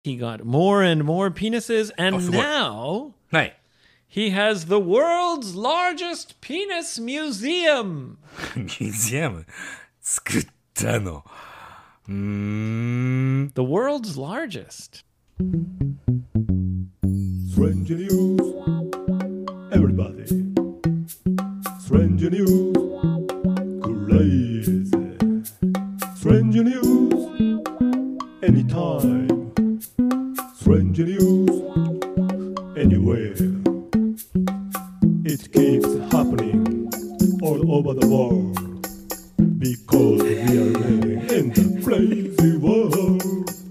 He got more and more penises, and now はい。 he has the world's largest penis museum. ミュージアム作ったの。 The world's largest. Strange news, everybody. Strange news, crazy. Strange news, anytime. Strange news, anywhere. It keeps happening all over the world because we are living in the crazy world.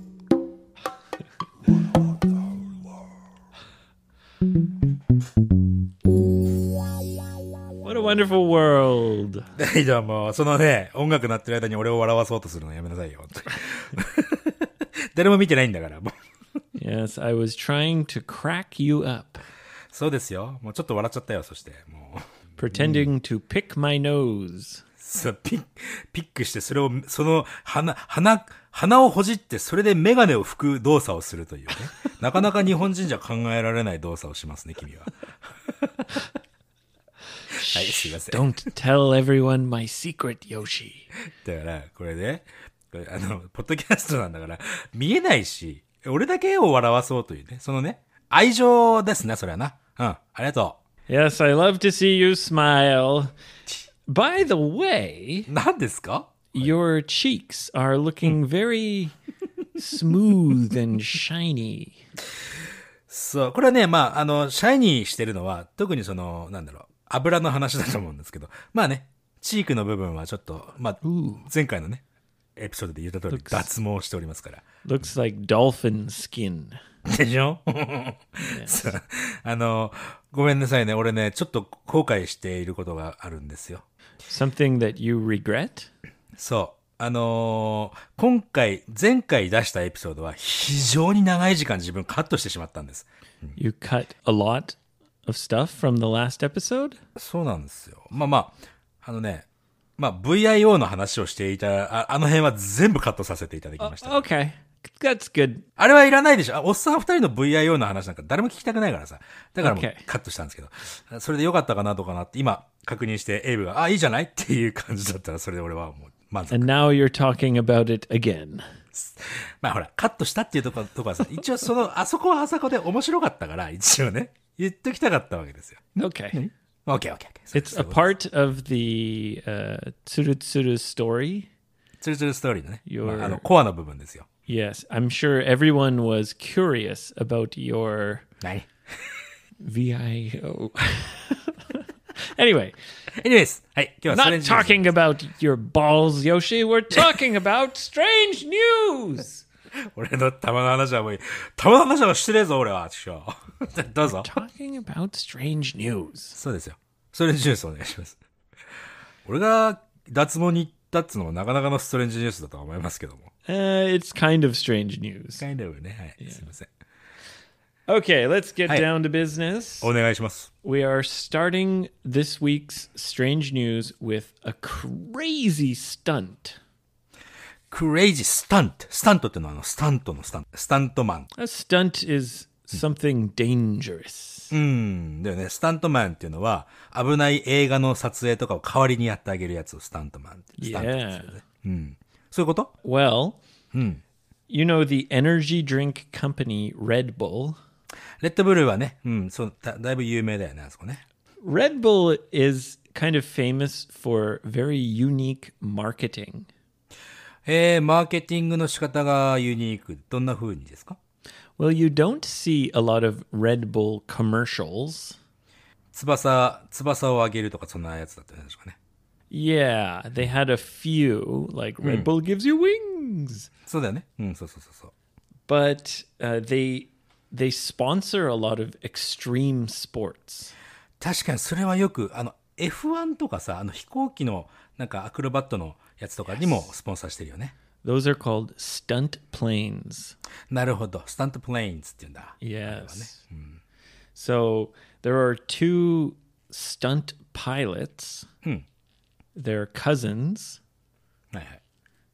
What a wonderful world. はい、どうも。そのね、音楽鳴ってる間に俺を笑わそうとするのやめなさいよ。誰も見てないんだから。もう Yes, I was trying to crack you up, そうですよ。もうちょっと笑っちゃったよ、そして。もう。 pretending to pick my nose. そうピックして、それを、その、鼻をほじって、それでメガネを拭く動作をするというね。なかなか日本人じゃ考えられない動作をしますね、君は。はい、すいません。 Don't tell everyone my secret, Yoshi. だから、これね、ポッドキャストなんだから、見えないし、俺だけを笑わそうというね、そのね、愛情ですね、それはな。うん、ありがと Yes, I love to see you smile. By the way, う。何ですか？ your cheeks are looking very smooth and shiny. そう、これはね、まあ、シャイニーしてるのは、特にその、なんだろう、油の話だと思うんですけど、まあね、チークの部分はちょっと、まあ、前回のね、エピソードで言った通り、脱毛しておりますから。 Looks like dolphin skin. でしょ？そうごめんなさいね、俺ね、ちょっと後悔していることがあるんですよ。 Something that you regret? そう。前回出したエピソードは非常に長い時間自分カットしてしまったんです。 You cut a lot of stuff from the last episode? そうなんですよ。まあ、VIO の話をしていた、あの辺は全部カットさせていただきました。 Okay, that's good. あれはいらないでしょ。おっさん二人の VIO の話なんか誰も聞きたくないからさ。だからもう Okay. カットしたんですけど。それでよかったかなとかなって今確認してエイブが、いいじゃないっていう感じだったらそれで俺はもう満足。 And now you're talking about it again. まあほら、カットしたっていうとこはさ、一応あそこはあそこで面白かったから、一応ね、言っときたかったわけですよ。 Okay. OK。 It's a part of the Tsuru story. ツルツルストーリーのね、 Your- コアの部分ですよ。 Yes, I'm sure everyone was curious about your 何？ VIO. Anyway, Anyways、はい、今日はストレン not ジニュース talking about your balls, Yoshi. We're talking about strange news. 俺の玉の話はもういい。玉の話はしてねえぞ、俺は。どうぞ。 Talking about strange news. そうですよ。ストレンジニュースお願いします。俺が脱毛に行ったっつうのもなかなかのストレンジニュースだとは思いますけども。 It's kind of strange news. kind of ね。はい。すいません。 Okay, let's get Hi. down to business. お願いします。 We are starting this week's strange news with a crazy stunt. crazy stunt。スタントってのはスタントのスタント。スタントマン。 A stunt is something dangerous. だよね。スタントマンっていうのは危ない映画の撮影とかを代わりにやってあげるやつをスタントマンって。スタントですよね。そういうこと？ Well, you know the energy drink company Red Bull? レッドブルはね、そうだいぶ有名だよね、あそこね。 Red Bull is kind of famous for very unique marketing. マーケティングの仕方がユニーク。どんな風にですか？ Well, you don't see a lot of Red Bull commercials. 翼を上げるとかそんなやつだったんでしょうかね。 Yeah, they had a few, like Red Bull gives you wings. そうだよね。そう。 But they sponsor a lot of extreme sports. 確かにそれはよく、F1 とかさ、飛行機のなんかアクロバットのやつとかにもスポンサーしてるよね。 Those are called stunt planes. なるほど。スタントプレインズって言うんだ。 Yes. So there are two stunt pilots. They're cousins, はいはい。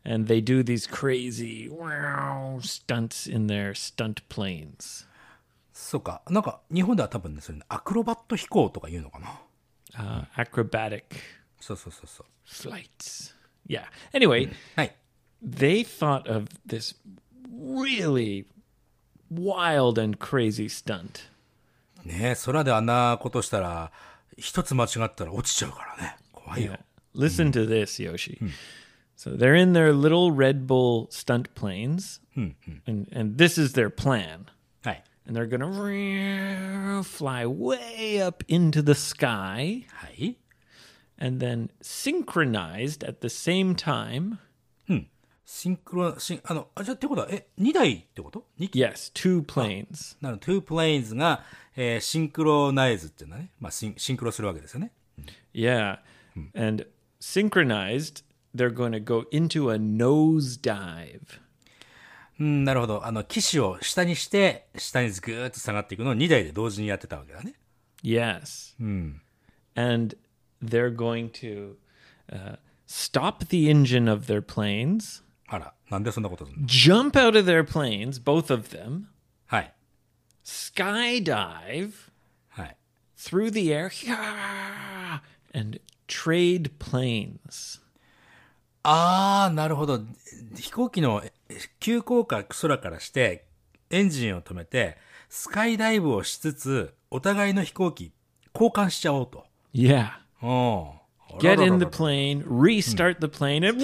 And they do these crazy stunts in their stunt planes. そうか。なんか、日本では多分ね、それね、アクロバット飛行とか言うのかな。 Acrobatic そうそうそうそう。 flights. Yeah. Anyway, はい。 they thought of this really wild and crazy stunt. ねえ、空であんなことしたら、一つ間違ったら落ちちゃうからね。怖いよ。 Yeah. Listen to this, Yoshi. So they're in their little Red Bull stunt planes, and this is their plan. はい。 And they're going to fly way up into the sky はい。 and then synchronized at the same time. シンクロ、じゃあってことは、2台ってこと ?2 機 Yes, two planes. なの、2 planes が、シンクロナイズっていうのはね、まあシンクロするわけですよね。 Yeah. And synchronized, they're going to go into a nosedive. なるほど。機種を下にして、下にぐーっと下がっていくのを2台で同時にやってたわけだね。 Yes. And they're going to stop the engine of their planes, あら、なんでそんなことするの jump out of their planes, both of them, はい。 skydive はい。 through the air, yeah, and trade planes. なるほど。飛行機の急降下空からして、エンジンを止めて、スカイダイブをしつつ、お互いの飛行機交換しちゃおうと。 Yeah. うん。 Get in the plane, restart the plane, and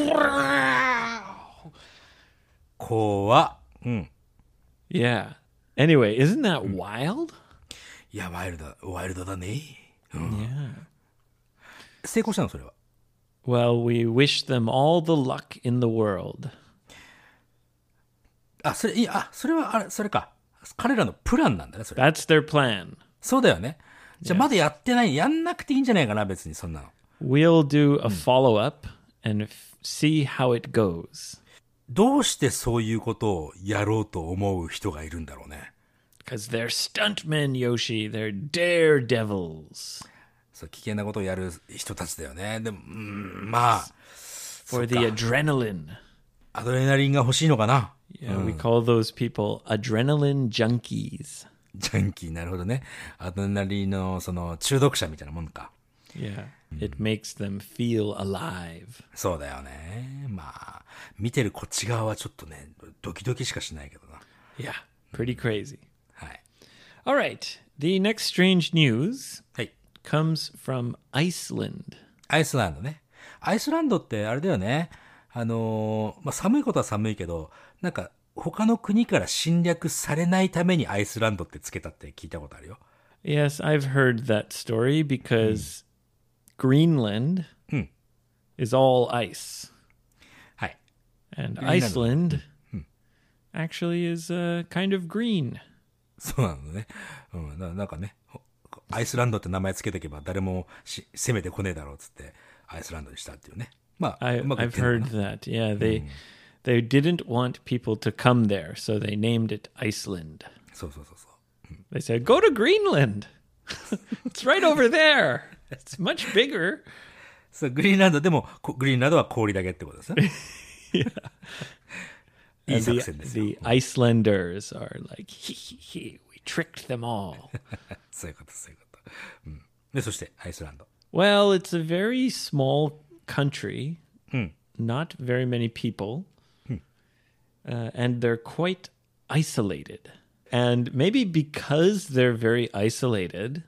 怖っ。うん。 yeah. Anyway, isn't that wild? いや、ワイルドだね。 Yeah. 成功したのそれは。 Well, we wish them all the luck in the world. それは、それか。彼らのプランなんだね、それ。 That's their plan. そうだよね。じゃあまだやってない、やんなくていいんじゃないかな、別にそんなの。 We'll do a follow-up and see how it goes. どうしてそういうことをやろうと思う人がいるんだろうね。 Because they're stuntmen, Yoshi. They're daredevils. そう、危険なことをやる人たちだよね。でも、まあ、 For the adrenaline. アドレナリンが欲しいのかな。 Yeah, we call those people adrenaline junkies. ジャンキー、なるほどね。アドレナリンの、その、中毒者みたいなもんか。 Yeah. It makes them feel alive. そうだよね。まあ、見てるこっち側はちょっとね、ドキドキしかしないけどな。 Yeah. Pretty crazy. はい。 All right. The next strange news はい。 comes from Iceland. アイスランドね。アイスランドってあれだよね。まあ、寒いことは寒いけど、なんか、他の国から侵略されないためにアイスランドってつけたって聞いたことあるよ。 Yes, I've heard that story because Greenland is all ice. はい。 And Greenland. Iceland actually is kind of green. そうなのね。なんかね、アイスランドって名前つけておけば誰も攻めてこねえだろうっつって、アイスランドにしたっていうね。まあ、うまくいっ I've てるの heard かな。 that. Yeah, they didn't want people to come there, so they named it Iceland. そうそうそうそう。 They said, "Go to Greenland. It's right over there. It's much bigger." そう、グリーンランドでも、グリーンランドは氷だけってことですね。いい And 作戦ですよ。 the Icelanders are like, "He, we tricked them all." そういうこと、そういうこと。で、そして、アイスランド。 Well, it's a very small country, not very many people, and they're quite isolated. And maybe because they're very isolated,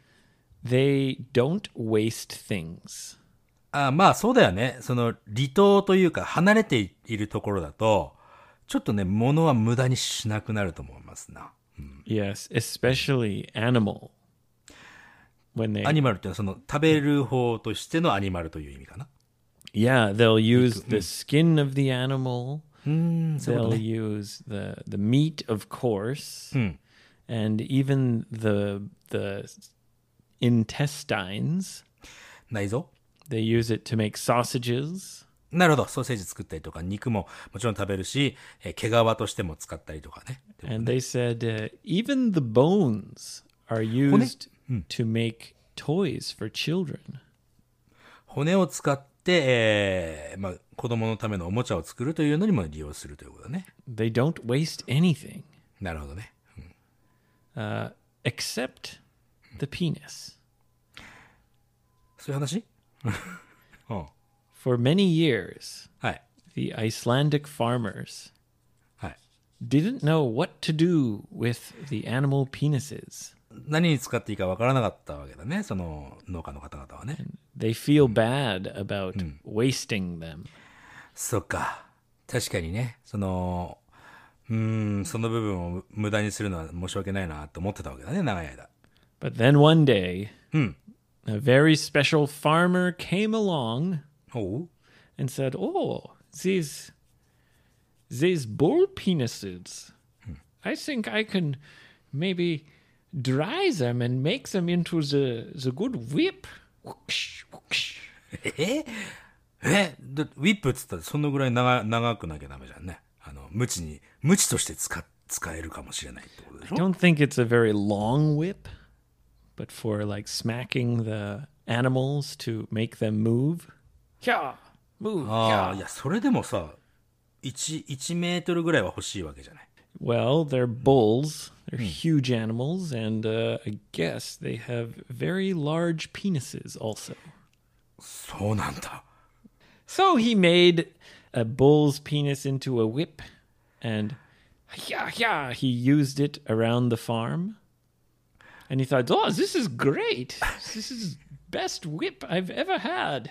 they don't waste things. まあ、そうだよね。その、離島というか、離れているところだと、ちょっとね、物は無駄にしなくなると思いますな。 Yes, especially animal. When they, アニマルってのは、その、食べる方としてのアニマルという意味かな。 yeah, they'll use the skin of the animal. そういうこと They'll ね。 use the meat, of course, and even the intestines. 内臓 They use it to make sausages. なるほど。ソーセージ作ったりとか、肉ももちろん食べるし、毛皮としても使ったりとかね。 And they said even the bones are used to make toys for children. 骨を使っ 、まあ、子供のためのおもちゃを作るというのにも利用するということだね。 They don't waste anything なるほどね。 except the penis. そういう話うん。 For many years, はい。 the Icelandic farmers はい。 didn't know what to do with the animal penises. 何に使っていいかわからなかったわけだね。その農家の方々はね。 They feel bad about wasting them. そっか。確かにね。その部分を無駄にするのは申し訳ないなと思ってたわけだね、長い間。 But then one day, a very special farmer came along おう and said, "Oh, these bull penises. I think I can maybe dry them and make them into the good whip." Whoosh, whoosh. ウィップっつったらそのぐらい長くなきゃダメじゃんね。無知として使えるかもしれないってことでし I ょ don't think it's a very long whip, but for like smacking the animals to make them move. Yeah, move. ああ、 Yeah. いや、それでもさ、1メートルぐらいは欲しいわけじゃない。 Well, they're bulls. They're huge animals, and I guess they have very large penises also. そうなんだ。 So he made a bull's penis into a whip, and he used it around the farm. And he thought, "Oh, this is great. This is best whip I've ever had."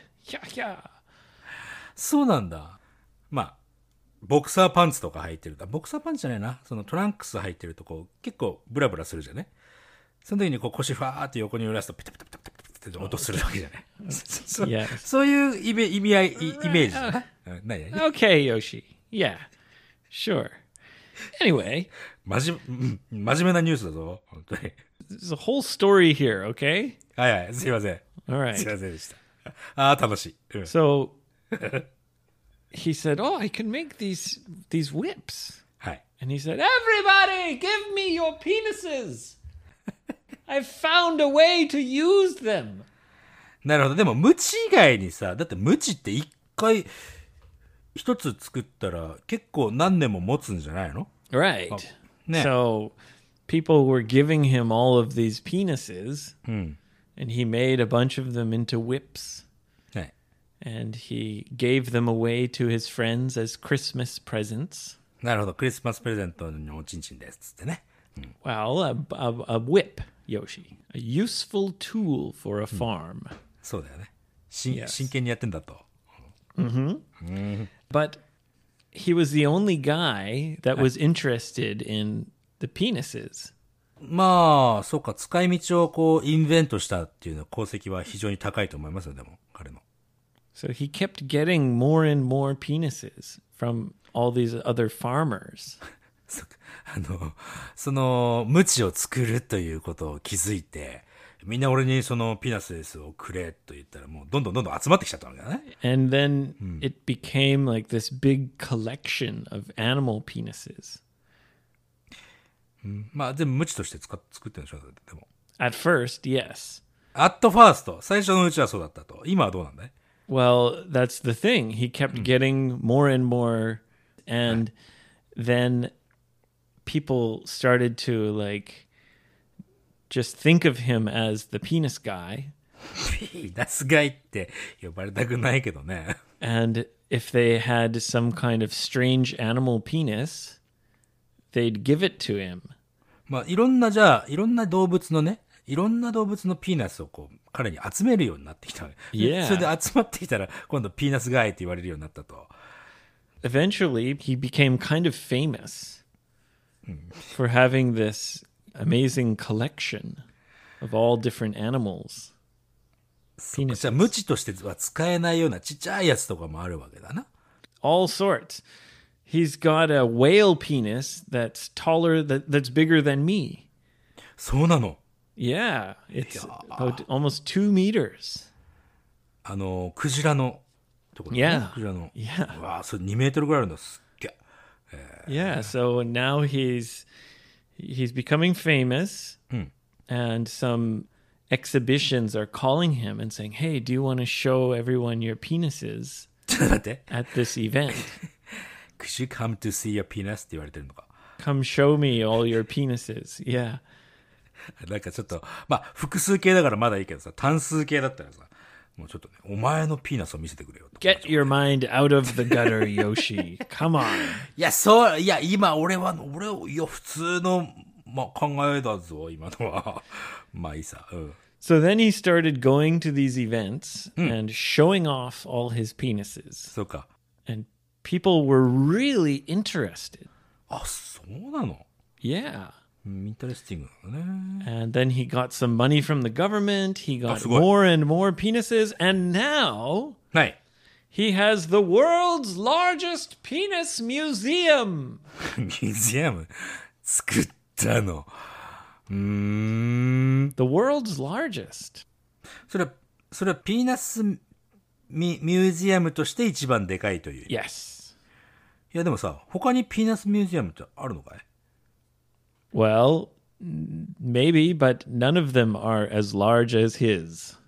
そうなんだ。まあ、ボクサーパンツとか履いてる。ボクサーパンツじゃないな。そのトランクス履いてるとこう、結構ブラブラするじゃんね。その時にこう腰ファーって横に揺らすとピタピタピタピタピタって音するわけじゃない。 Yes. そういうイメージじゃない？何 Okay, Yoshi. Yeah, sure. Anyway, 真面目なニュースだぞ。本当に。 there's a whole story here, okay? はいはい、すいません。 All right. すいませんでした。ああ、楽しい。うん So he said, "Oh, I can make these whips." はい。 And he said, "Everybody, give me your penises. I've found a way to use them." なるほど。でも、ムチ以外にさ、だってムチって一つ作ったら結構何年も持つんじゃないの？ Right. yeah. So people were giving him all of these penises, and he made a bunch of them into whips, はい。 and he gave them away to his friends as Christmas presents. なるほど。クリスマスプレゼントのおちんちんです。つってね。 Well, a whip, Yoshi. A useful tool for a farm. そうだよね。 Yes. 真剣にやってんだと。 But he was the only guy that was interested in the penises. まあ、そうか。使い道をこう、インベントしたっていうの功績は非常に高いと思いますよ、でも、彼の。 So he kept getting more and more penises from all these other farmers. その、ムチを作るということを気づいて、みんな俺にそのピナスをくれと言ったらもうどんどん集まってきちゃったわけだね。 And then it became like this big collection of animal penises. まあ全部ムチとして作ってるんでしょ、でも。 At first, yes. at first 最初のうちはそうだったと。今はどうなんだい？ Well, that's the thing. He kept getting more and more, and then people started to like just think of him as the penis guy. ピーナスガイって呼ばれたくないけどね。 And if they had some kind of strange animal penis, they'd give it to him. まあいろんな動物のピーナスをこう彼に集めるようになってきた。 Yeah. それで集まってきたら今度ピーナスガイって言われるようになったと。 Eventually, he became kind of famous for having this amazing collection of all different animals. じゃあ無知としては使えないようなちっちゃいやつとかもあるわけだな。 All sorts. He's got a whale penis that's taller, that's bigger than me. そうなの。 Yeah, it's about almost 2 meters. クジラのところね。 Yeah. クジラの。 Yeah. うわあ、それ2メートルぐらいあるんだ。すっげえ。 Yeah, so now he's becoming famous, and some exhibitions are calling him and saying, hey, do you want to show everyone your penises ちょっと待って。 at this event? Could you come to see your penis? って言われてるのか。 Come show me all your penises. Yeah. なんかちょっと、まあ、複数形だからまだいいけどさ、単数形だったらさ、もうちょっとね、お前のピーナスを見せてくれよと。 Get your mind out of the gutter, Yoshi. Come on. いや、今俺、いや、普通の、まあ、考えだぞ、今のは。まあいいさ。うん。 So then he started going to these events and showing off all his penises. そうか。 And people were really interested. あ、そうなの？ Yeah. インタレスティングだね。 And then he got some money from the government. He got すごい。 more and more penises. And now はい。 he has the world's largest penis museum. ミュージアム作ったの。 The world's largest. それはピーナスミュージアムとして一番でかいという。 Yes. いやでもさ、他にピーナスミュージアムってあるのかい？ Well, maybe, but none of them are as large as his.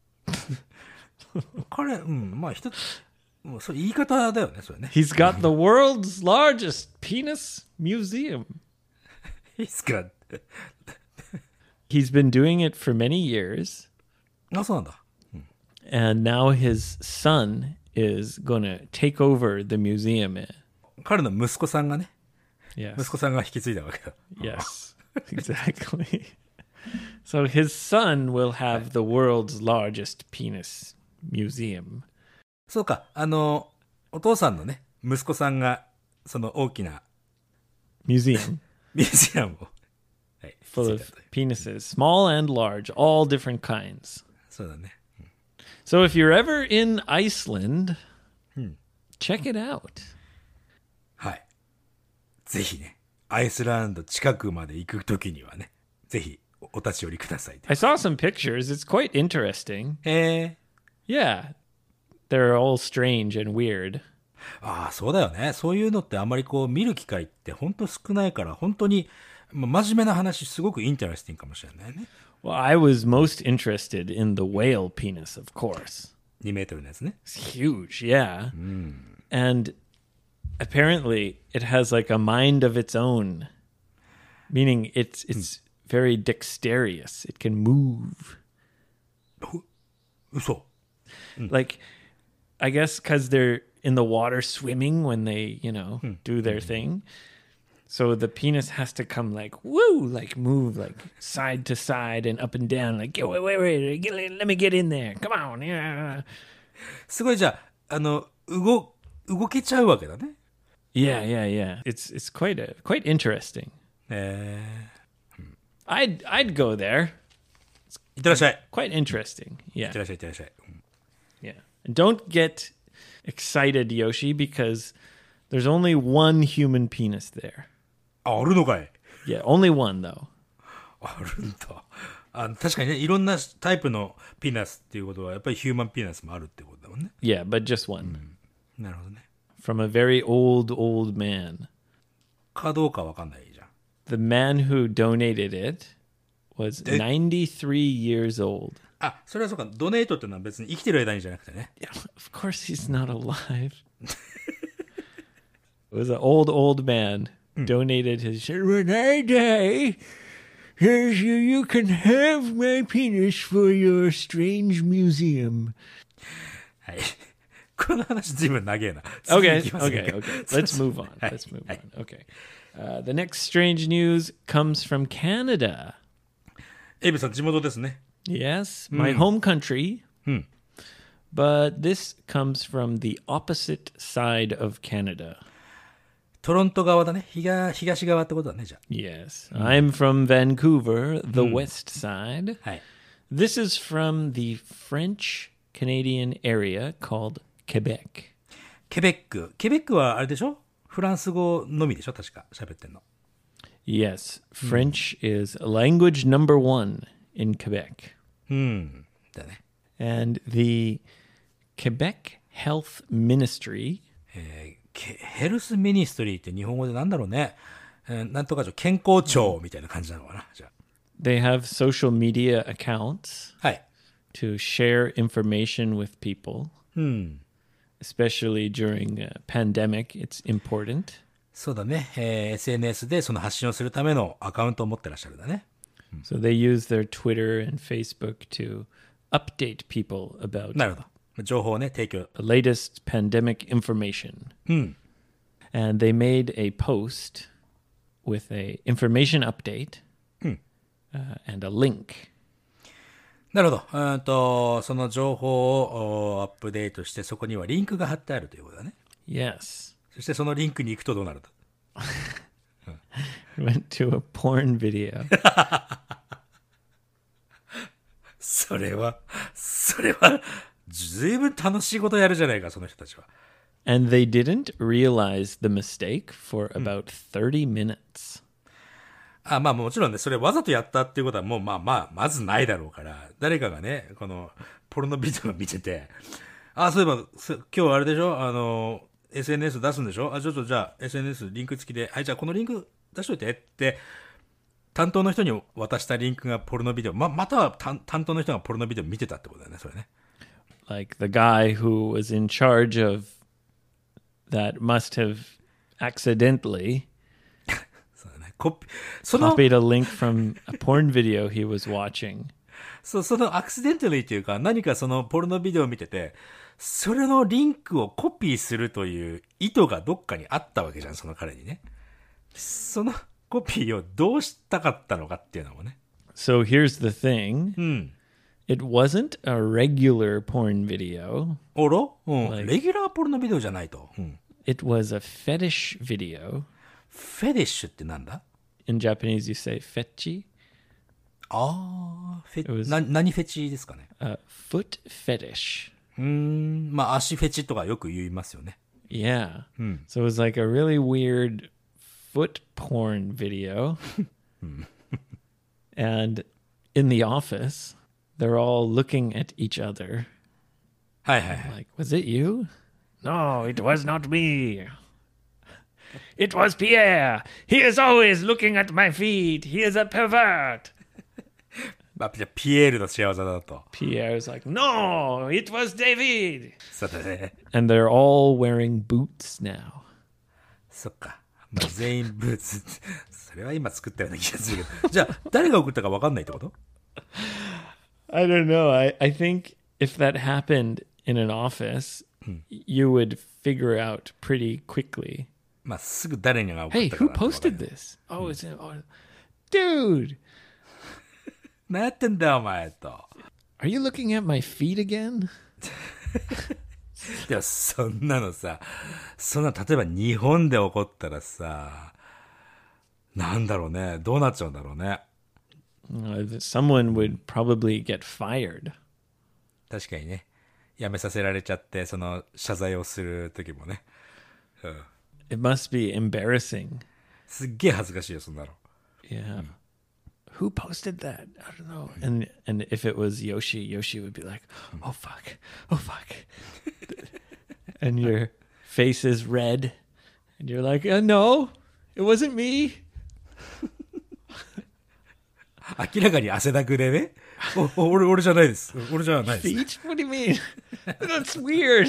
彼、まあ一つ、もうそれ言い方だよね、それね。 He's got the world's largest penis museum. He's got... He's been doing it for many years. あ、そうなんだ。 And now his son is going to take over the museum. 彼の息子さんがね、 Yes. 息子さんが引き継いだわけだ。 Yes, exactly. So his son will have the world's largest penis museum. そうか、お父さんのね、息子さんが、その大きな Museum ミュージアムを、はい、 full 引 of き継いだという penises, small and large, all different kinds. そうだね。 So if you're ever in Iceland, check it out. はい。ぜひね、アイスランド近くまで行くときにはね、ぜひお立ち寄りください。 I saw some pictures. It's quite interesting. へえ。 Yeah. They're all strange and weird. ああ、そうだよね。そういうのってあんまりこう見る機会って本当少ないから、本当に、まあ、真面目な話すごくインタレスティングかもしれないね。 Well, I was most interested in the whale penis, of course. 2メートルのやつね。 It's huge, yeah. And apparently it has like a mind of its own, meaning it's very dexterous. It can move. 嘘。 Like, I guess because they're in the water swimming when they, do their thing. So the penis has to come like, woo, like move like side to side and up and down. Like, wait, let me get in there. Come on. Yeah. すごいじゃあ、動けちゃうわけだね。 Yeah. It's quite interesting. I'd go there. いってらっしゃい。 Quite interesting. いっ Yeah. てらっしゃい、いってらっしゃい。 Yeah. And don't get excited, Yoshi, because there's only one human penis there. あ、あるのかい。 Yeah, only one though. あるんだ。確かにね、いろんなタイプのピーナスっていうことは、やっぱりヒューマンピーナスもあるってことだもんね。 Yeah, but just one. なるほどね。 From a very old man. かどうかわかんないじゃん。 The man who donated it was 93 years old. あ、それはそうか。ドネートってのは別に生きてる間にじゃなくてね。 Yeah, of course he's not alive. It was an old man donated his shit. When I die, here's you can have my penis for your strange museum. はい。この話ずいぶん長えな。 Okay, 次行きますね okay. Let's move on. Let's move on. Okay. The next strange news comes from Canada. エイブさん、地元ですね。 Yes, my home country. But this comes from the opposite side of Canada. トロント側だね。東側ってことだね、じゃ Yes, I'm from Vancouver, the west side. あ。はい。 This is from the French Canadian area called Quebec. ケベック。ケベックはあれでしょ？フランス語のみでしょ？確か喋ってんの。 Yes, French is language number one in Quebec. だね。 And the Quebec Health Ministry ヘルスミニストリーって日本語でなんだろうね。なんとか健康庁みたいな感じなのかな、じゃあ。 they have social media accounts はい。 to share information with people, especially during a pandemic. It's important. そうだね。SNS でその発信をするためのアカウントを持ってらっしゃるんだね。 So they use their Twitter and Facebook to update people about なるほど。情報をね、提供。 the latest pandemic information. And they made a post with a information update and a link. なるほど。その情報をアップデートして、そこにはリンクが貼ってあるということだね。 Yes. そしてそのリンクに行くとどうなると。 Went to a porn video. それは、ずいぶん楽しいことやるじゃないか、その人たちは。 And they didn't realize the mistake for about 30 minutes. まあもちろんね、それわざとやったっていうことはもうまずないだろうから、誰かがね、この、ポルノビデオを見てて、そういえば、今日あれでしょSNS 出すんでしょちょっとじゃあ SNS リンク付きで、じゃあこのリンク出しといてって、担当の人に渡したリンクがポルノビデオ、または担当の人がポルノビデオ見てたってことだよね、それね。 Like the guy who was in charge of that must have accidentally そうだね。 copied a link from a porn video he was watching. そのアクシデンタリーっていうか、何かそのポルノビデオを見てて、それのリンクをコピーするという意図がどっかにあったわけじゃん、その彼にね。そのコピーをどうしたかったのかっていうのもね。 So here's the thing. It wasn't a regular porn video. レギュラーポルノビデオじゃないと。 It was a fetish video. フェディッシュってなんだ？ In Japanese, you say fetchi. 何フェチですかね。 Foot fetish. 足フェチとかよく言いますよね。 Yeah. So it was like a really weird foot porn video. And in the office, they're all looking at each other. はいはいはい。 Like, was it you? No, it was not me. It was Pierre. He is always looking at my feet. He is a pervert. じゃあピエールの仕業だと。 Pierre's like, no, it was David. そうだね。 And they're all wearing boots now. そっか。全員ブーツ。それは今作ったような気がするけど。じゃあ、誰が送ったか分かんないってこと？ I don't know. I think if that happened in an office, you would figure out pretty quickly. すぐ誰が送っ Hey, たか who なんて分かんない posted this? Oh, it's dude. 何やってんだよ、お前と。 Are you looking at my feet again? でも、そんなのさ、例えば日本で起こったらさ、なんだろうね。どうなっちゃうんだろうね。 Someone would probably get fired. 確かにね。辞めさせられちゃって、謝罪をする時もね。 It must be embarrassing. すっげえ恥ずかしいよ、そんなの。 Yeah. Who posted that? I don't know. And if it was Yoshi would be like, oh fuck. And your face is red. And you're like, no, it wasn't me. 明らかに汗だくでね。俺じゃないです。俺じゃないです。 Feet? What do you mean? That's weird.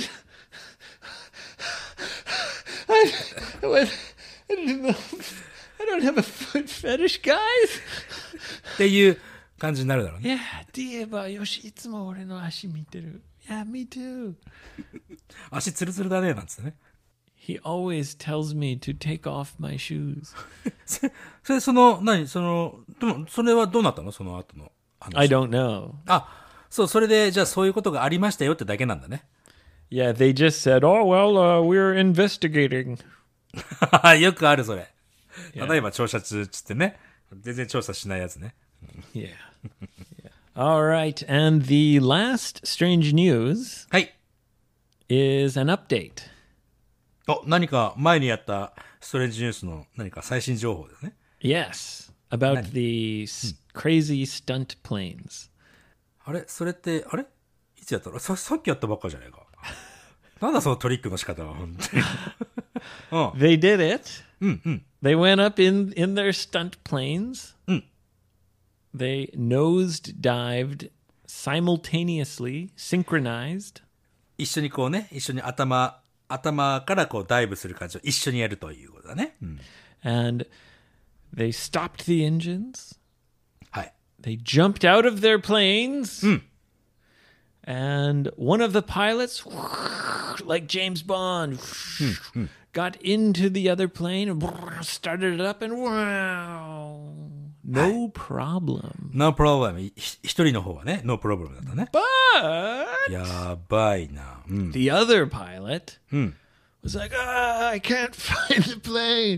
I didn't know. I don't have a foot fetish, guys. っていう感じになるだろうね。 Yeah, Dieba, Yoshi, いつも俺の足見てる. Yeah, me too. 足ツルツルだね、なんつってね。 He always tells me to take off my shoes. それ、でも、それはどうなったの？その後の話。 I don't know. そう、それで、じゃあそういうことがありましたよってだけなんだね。 Yeah, they just said, oh, well, we're investigating. よくある、それ。例えば、調査中つってね。全然調査しないやつね。 Yeah. All right, and the last strange news はい。 is an update. 何か前にやったストレンジニュースの何か最新情報ですね。 Yes, about the crazy stunt planes. あれそれって、いつやったの？さっきやったばっかじゃないか。なんだそのトリックの仕方は、本当に。 They did it. They went up in their stunt planes. they nosed dived simultaneously, synchronized. 一緒にこうね、一緒に頭からこうダイブする感じを一緒にやるということだね。 And they stopped the engines. はい。 They jumped out of their planes. And one of the pilots, like James Bond, got into the other plane, started it up, and wow, no problem. No problem. 一人の方はね、no problem だったね。 But やばいな。 the other pilot was like, I can't find the plane.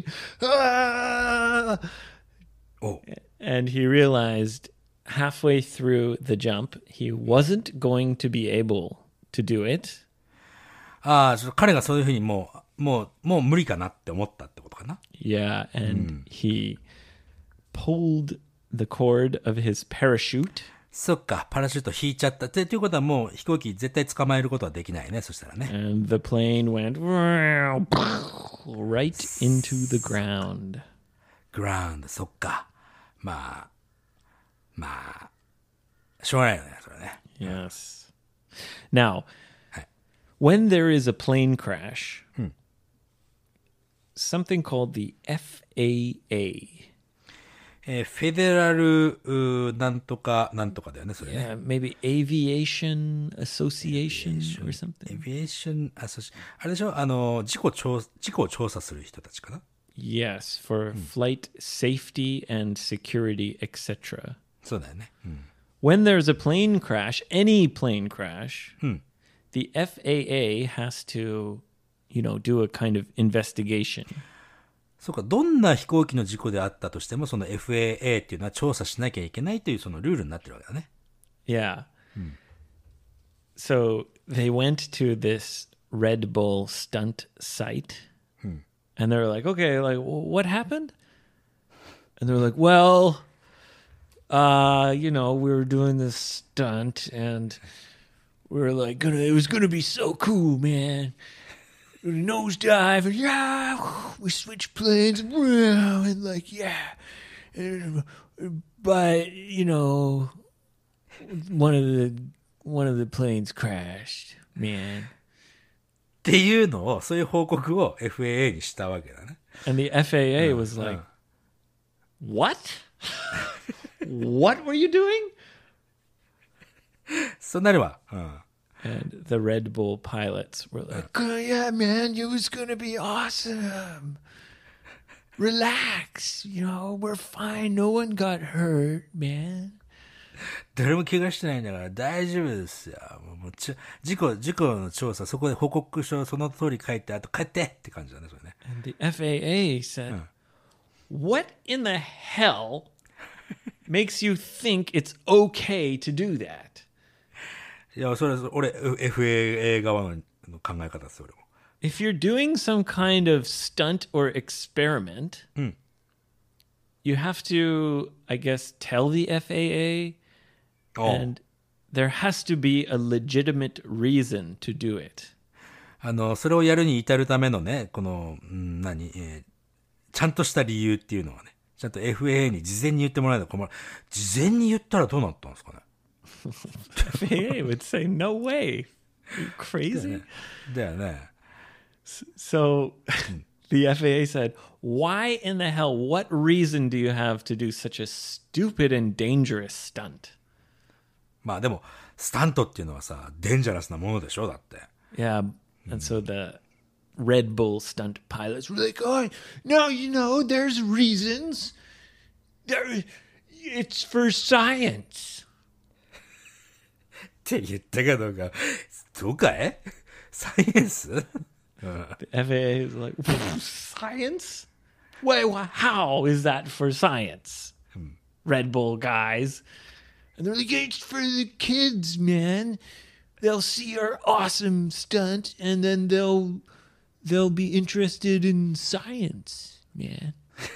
Ah! お And he realized halfway through the jump, he wasn't going to be able to do it. 彼がそういうふうにもう無理かなって思ったってことかな。 Yeah, and he pulled the cord of his parachute. そっか、パラシュート引いちゃった。ということはもう飛行機絶対捕まえることはできないね。そしたらね。 And the plane went right into the ground. グラウンド、そっか。まあ、しょうがないよね、それね。 Yes. Now, はい。 when there is a plane crash, something called the FAA. フェデラルなんとかだよね、それね。 Yeah, maybe Aviation Association or something. エビエーションアソシあれでしょ事故を調査する人たちかな。 Yes, for flight safety and security, etc. そうだよね。 When there's a plane crash, any plane crash, the FAA has to, do a kind of investigation. そうか、どんな飛行機の事故であったとしても、その FAA っていうのは調査しなきゃいけないというそのルールになってるわけだね。 Yeah. So they went to this Red Bull stunt site and they were like, okay, like, what happened? And they're like, well, we were doing this stunt and we were like, it was going to be so cool, man. Nosedive and we switched planes and like, yeah. But, one of the planes crashed, man. っていうのを、そういう報告を FAA にしたわけだね。 And the FAA was like, what? What were you doing? そうなるわ。 And the Red Bull pilots were like, oh, yeah, man, it was going to be awesome. Relax, we're fine. No one got hurt, man. 誰も怪我してないんだから大丈夫ですよ。もう事故の調査、そこで報告書その通り書いて、あと帰ってって感じだね、それね。 And the FAA said, what in the hell makes you think it's okay to do that? いや、それは俺、FAA 側の考え方です、俺も。 If you're doing some kind of stunt or experiment, you have to, I guess, tell the FAA, and there has to be a legitimate reason to do it. それをやるに至るためのね、この、ちゃんとした理由っていうのはね、ちゃんと FAA に事前に言ってもらえないと困る。事前に言ったらどうなったんですかね。 FAA would say, no way. Are you crazy? だよね。 So the FAA said, why in the hell, what reason do you have to do such a stupid and dangerous stunt? まあでも、スタントっていうのはさ、デンジャラスなものでしょだって。 Yeah. And so the Red Bull stunt pilots were like, oh, no, there's reasons. It's for science. って言ったかどうか、どうかいサイエンス The FAA is like, science? Wait, how is that for science? Red Bull guys. And they're like, it's for the kids, man. They'll see our awesome stunt and then they'll be interested in science, man.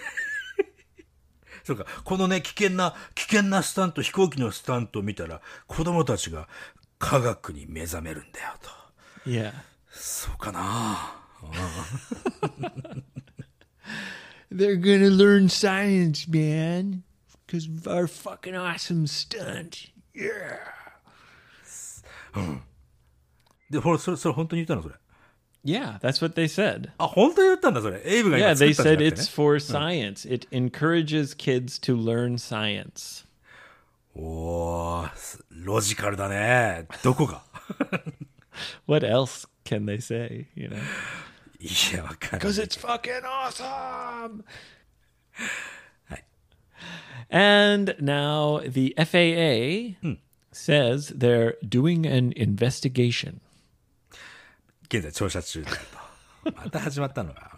そうか、このね、危険なスタント、飛行機のスタントを見たら、子供たちが科学に目覚めるんだよと。 Yeah. そうかな。 They're gonna learn science, man. because of our fucking awesome stunt. Yeah. で、ほら、それ本当に言ったのそれ。 Yeah, that's what they said. あ、本当に言ったんだ、それ。エイブが Yeah, 今作 they ったんじゃ said なくてね it's for science. It encourages kids to learn science. おー、ロジカルだね。どこが What else can they say, you know? いや、わかんない。 Because it's fucking awesome! はい。 And now the FAA says they're doing an investigation. 現在調査中だと。また始まったのか。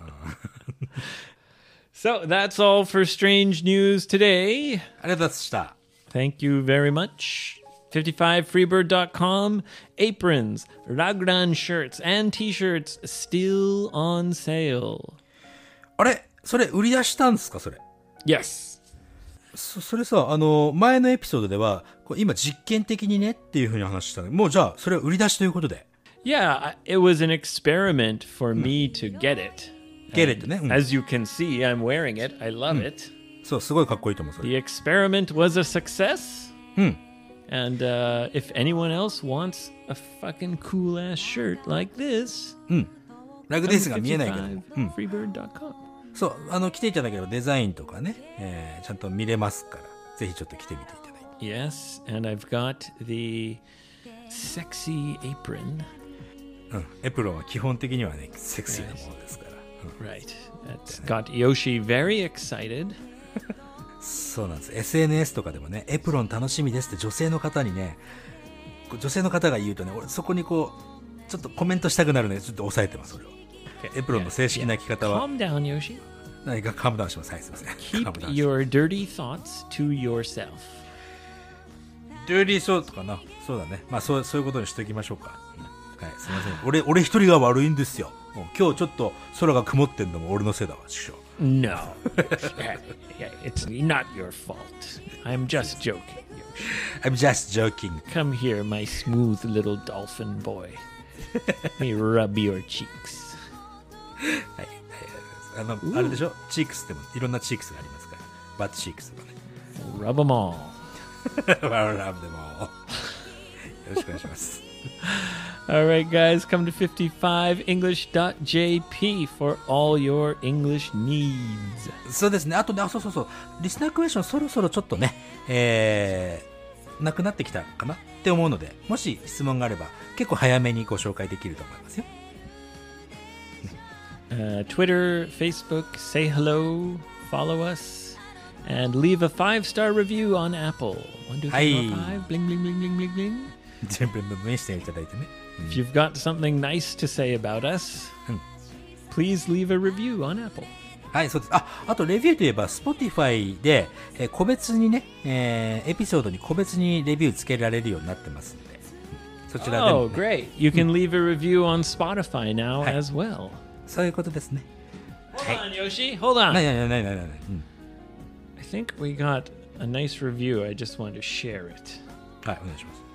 So that's all for strange news today. ありがとうございました。 Thank you very much. 55freebird.com aprons, Ragran shirts, and t-shirts still on sale. あれそれ売り出したんですかそれ。 Yes. それさ、前のエピソードでは、こう今実験的にねっていうふうに話したの。もうじゃあ、それは売り出しということで。 Yeah, it was an experiment for me to get it. Get it ね。うん As you can see, I'm wearing it. I love it. そう、すごいかっこいいと思う、それ。 The experiment was a success. And if anyone else wants a fucking cool ass shirt like this, ラグ come ディ to スが見えないけど。 55freebird.com. そう、来ていただければデザインとかね、ちゃんと見れますから、ぜひちょっと来てみていただいて。 Yes, and I've got the sexy apron. エプロンは基本的にはね、セクシーなものですから。 Right. That's got Yoshi very excited. そうなんです。SNS とかでもね、エプロン楽しみですって女性の方にね、女性の方が言うとね、俺そこにこう、ちょっとコメントしたくなるので、ちょっと抑えてます、それを。エプロンの正式な着方は、 Calm down, Yoshi. 何かカムダウンします。はい、すいません。カ Keep ムダウン your dirty thoughts to yourself. デューリーショートかな。そうだね。まあそういうことにしておきましょうか。はい、すいません。俺一人が悪いんですよ。もう今日ちょっと空が曇ってんのも俺のせいだわ、師匠。 No. It's not your fault. I'm just joking, Yoshi. I'm just joking. Come here, my smooth little dolphin boy. Let me rub your cheeks. はい。あれでしょチークスでもいろんなチークスがありますから。バッチークスとかね。 Rub them all. ワーラブでも。よろしくお願いします。 All right, guys, come to 55english.jp for all your English needs. そうですね。あとね、そう。リスナークエスチョンそろそろちょっとね、なくなってきたかなって思うので、もし質問があれば結構早めにご紹介できると思いますよ。 Twitter, Facebook, say hello, follow us, and leave a 5-star review on Apple. 1, 2, 3, 4, 5, bling, bling, bling, bling, bling, bling. 全部の目していただいてね。 If you've got something nice to say about us, please leave a review on Apple. はい、そうです。あとレビューといえば Spotify で、個別にね、エピソードに個別にレビューつけられるようになってますので、そちらでも、 Oh, great. You can leave a review on Spotify now as well. そういうことですね。 Hold on, Yoshi. Hold on. ない。 I think we got a nice review. I just wanted to share it. はい、お願いします。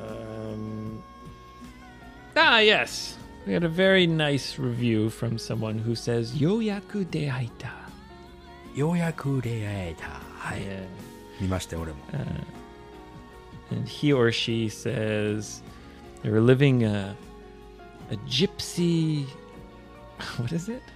Yes. We had a very nice review from someone who says, Yoyaku deaita. ようやく出会えた。はい。 Yeah. 見ましたよ、俺も。 And he or she says they were living a gypsy. What is it?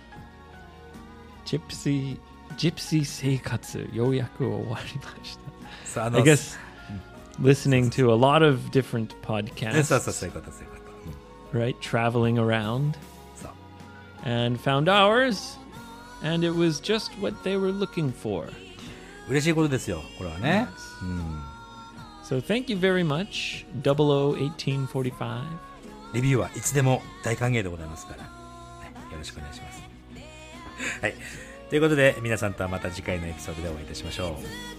Gypsy 生活ようやく終わりました。 さあ、 I guess listening to a lot of different そういう podcasts, こと。 right? Traveling around そう。 and found ours, and it was just what they were looking for. 嬉しいことですよ、これはね。 So thank you very much, 001845. レビューはいつでも大歓迎でございますから、ね、よろしくお願いします。はい。ということで、皆さんとはまた次回のエピソードでお会いいたしましょう。